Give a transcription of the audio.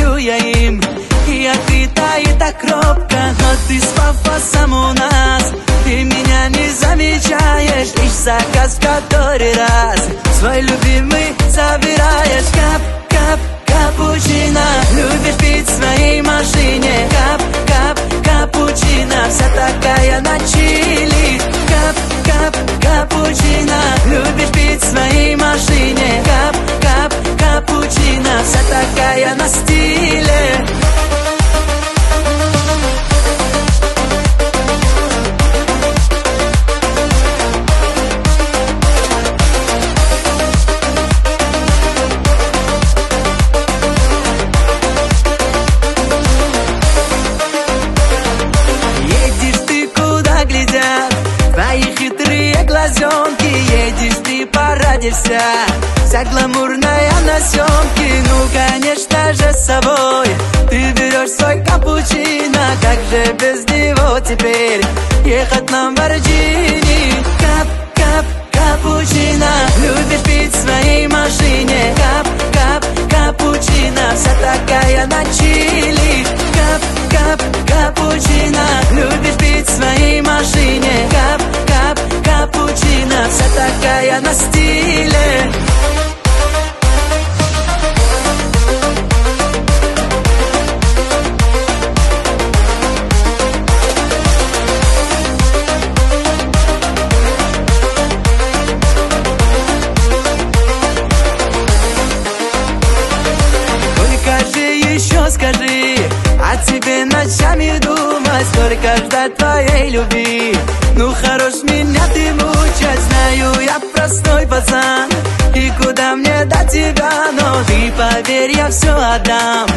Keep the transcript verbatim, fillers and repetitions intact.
говорю я им. И открыто, и так робко, но ты с пафосом у нас. Ты меня не замечаешь, лишь заказ в который раз свой любимый забираешь. Кап, кап, капучино, любишь пить в своей машине. Кап, кап, капучино, вся такая на чили. Кап, кап, капучино, любишь пить в своей машине. Кап, кап, капучино, вся такая на стиле. Твои хитрые глазенки, едешь ты порадишься. Вся гламурная на съемке, ну конечно же с собой ты берешь свой капучино. Как же без него теперь ехать на Ламборджини? Кап, кап, капучино, любишь пить в своей машине. Кап, кап, капучино, вся такая на чили. Кап, кап, капучино, любишь пить в своей машине. Кап, кап, капучино, вся такая на стиле. Еще скажи, о тебе ночами думать, только ждать твоей любви. Ну хорош меня ты мучать, знаю я простой пацан, и куда мне до тебя, но ты поверь, я все отдам.